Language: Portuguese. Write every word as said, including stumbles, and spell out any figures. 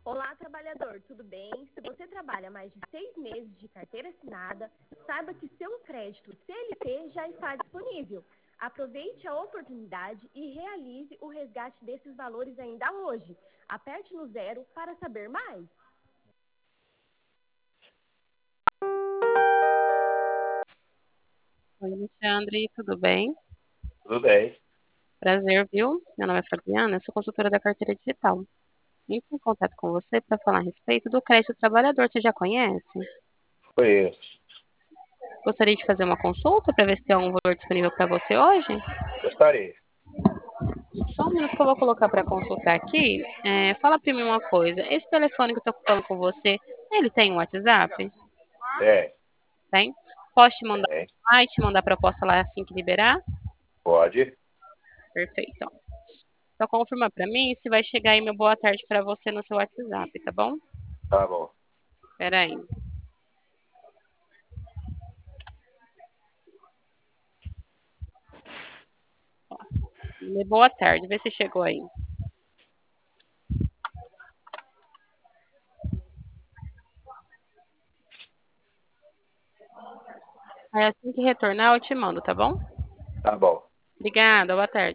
Olá, trabalhador, tudo bem? Se você trabalha mais de seis meses de carteira assinada, saiba que seu crédito C L T já está disponível. Aproveite a oportunidade e realize o resgate desses valores ainda hoje. Aperte no zero para saber mais. Oi, Alexandre, tudo bem? Tudo bem. Prazer, viu? Meu nome é Fabiana, eu sou consultora da carteira digital. Entro em contato com você para falar a respeito do crédito trabalhador. Você já conhece? Conheço. Gostaria de fazer uma consulta para ver se tem algum valor disponível para você hoje? Gostaria. Só um minuto que eu vou colocar para consultar aqui. É, fala para mim uma coisa. Esse telefone que eu estou falando com você, ele tem um WhatsApp? É. Tem? Posso te mandar Tem. lá e te mandar a proposta lá assim que liberar? Pode. Perfeito. Ó. Só confirma para mim se vai chegar aí meu boa tarde para você no seu WhatsApp, tá bom? Tá bom. Espera aí. Boa tarde, vê se chegou aí. Aí assim que retornar eu te mando, tá bom? Tá bom. Obrigada, boa tarde.